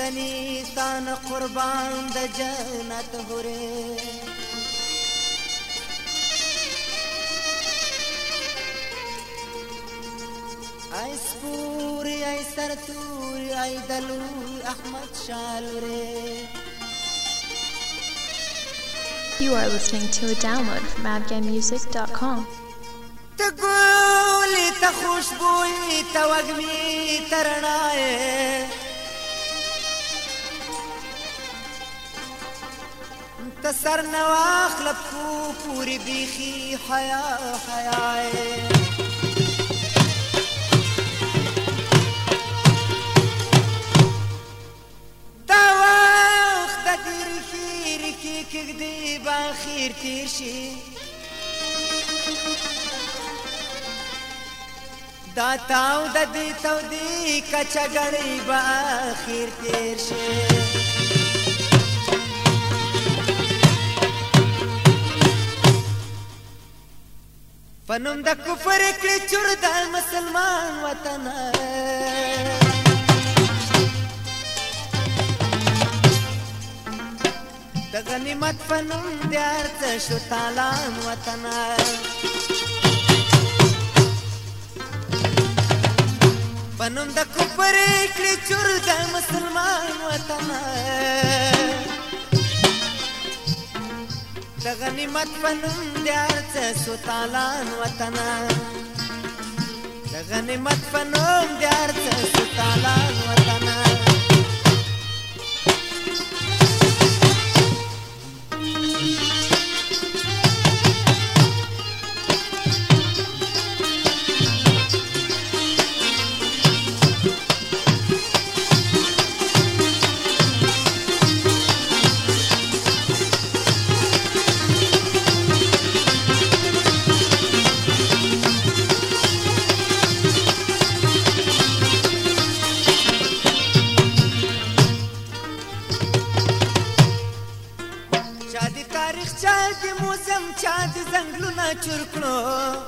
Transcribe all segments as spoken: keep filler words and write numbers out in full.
غني ستان قربان د جنت هوره ای سپوري ای سرتوري ای دلوي احمد شالوره. You are listening to a download from abgay music dot com. تقولي تخشبوي توقمي ترناي تسر نواخ لبكو پوري بيخي حياة حياة دواخ تدير خيري كي كقدي باخير تيرشي دا تاو دا دی تاو دی کچا گڑی با آخیر تیر شه فنم دا کفر اکلی چور دا مسلمان وطن دا غنیمت فنم دیار تشو تالان وطن فنم دا کفر اکلی چور دا مسلمان وطن دا غنیمت فنم دیار تسو تالان وطن دا غنیمت فنم دیار تسو تالان وطن چا د زنګلونه چور کړو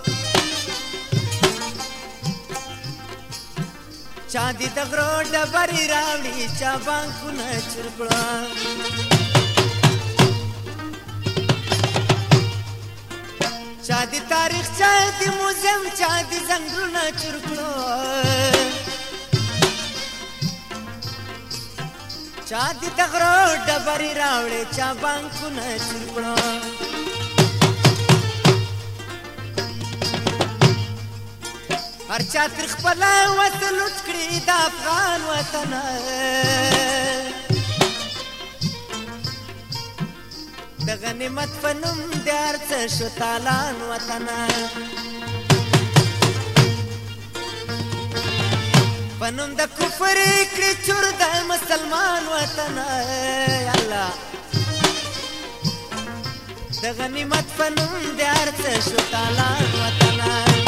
چا د غرو ډبرې راوړي چا بانکونه چور کړو چا د تاریخ چا د موزیم چا د زنګلونه چور کړو چا د غرو ډبرې راوړي چا بانکونه چور کړو هر چا تر خپل وطن لوټ کړی د افغان وطن د غنیمت فنم د ارڅ شو تالان وطن فنم د کفر کړی چور د مسلمان وطن الله د غنیمت فنم د ارڅ شو تالان وطن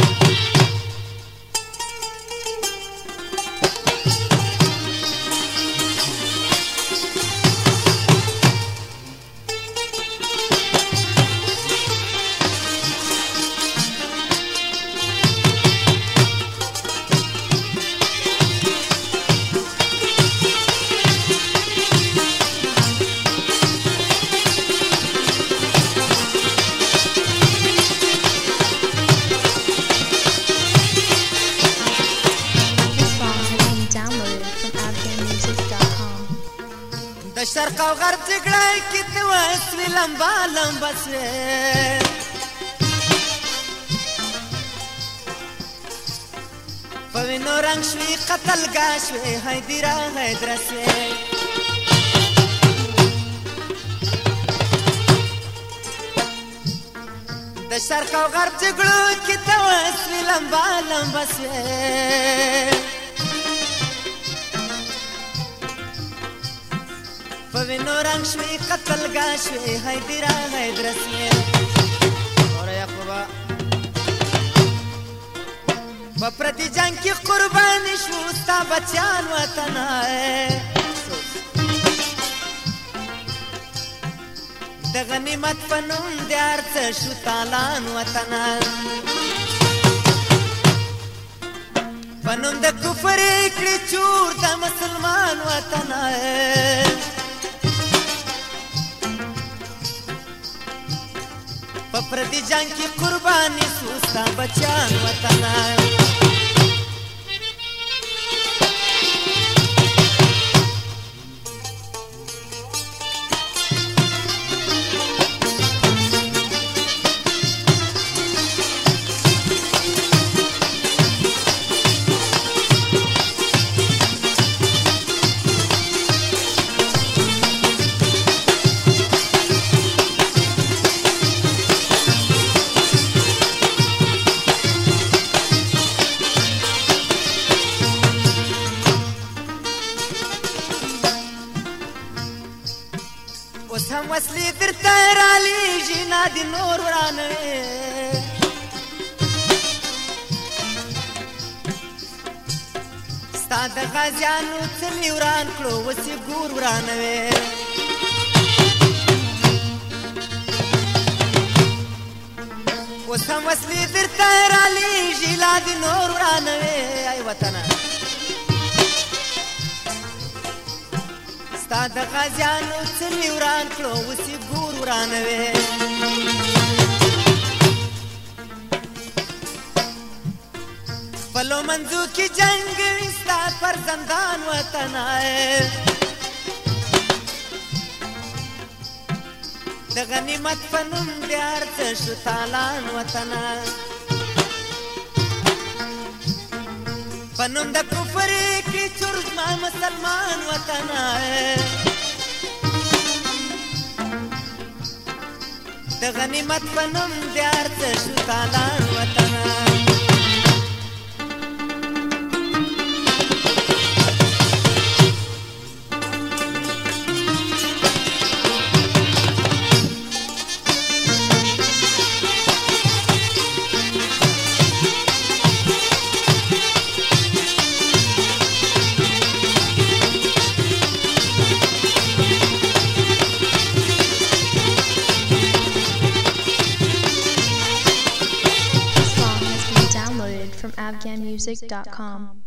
شرق او غرب جګړه کې ته وسوي لمبا لمبا سوې په وینو رنګ شوي قتل ګاه شوې حیدره حیدره سوې د شرق او غرب جګړو کې ته وسوي لمبا لمبا سوې پوینو رنگ شوی قتل گا شوی حیدرہ حیدرہ سوی اور یعقوبہ بپردی جنگ کی قربانی شوستا بچیان وطن آئے د غنیمت فنم دیار تشو تالان وطن پنوم د کفر کړي چور د مسلمان وطن په پردي جنگ کې قرباني سوستا بچان وطن اوس هم وسلې درته رالیږي نادي نور ورانوي ستا د غازیانو څلي وران کړو اوس یې ګور ورانوي اوس هم وسلې درته رالیږي نادي نور ورانوي ای وطنه ستا د غازیانو څلي وران کړو اوس یې ګور ورانوي خپلو منځو کې جنګ وي ستا پر زندان وطنه د غنیمت په نوم د هر څه شو تالان وطنه په نوم د کفر کې چور زما مسلمان وطنه د غنیمت په نوم د هر څه شو تالان وطنه from afghan music dot com.